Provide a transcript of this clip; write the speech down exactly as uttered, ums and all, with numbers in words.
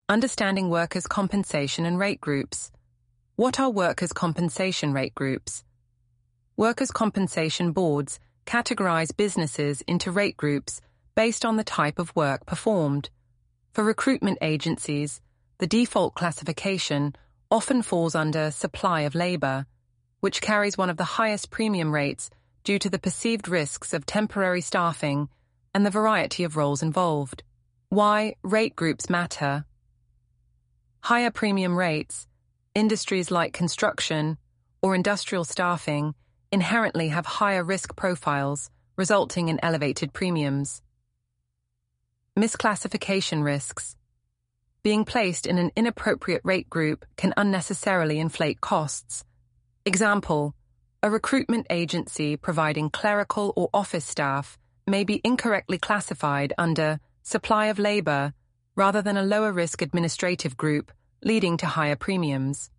Understanding workers' compensation and rate groups. What are workers' compensation rate groups? Workers' compensation boards categorize businesses into rate groups based on the type of work performed. For recruitment agencies, the default classification often falls under supply of labor, which carries one of the highest premium rates due to the perceived risks of temporary staffing and the variety of roles involved. Why rate groups matter. Higher premium rates, industries like construction or industrial staffing inherently have higher risk profiles, resulting in elevated premiums. Misclassification risks. Being placed in an inappropriate rate group can unnecessarily inflate costs. Example, a recruitment agency providing clerical or office staff may be incorrectly classified under supply of labor rather than a lower-risk administrative group, leading to higher premiums.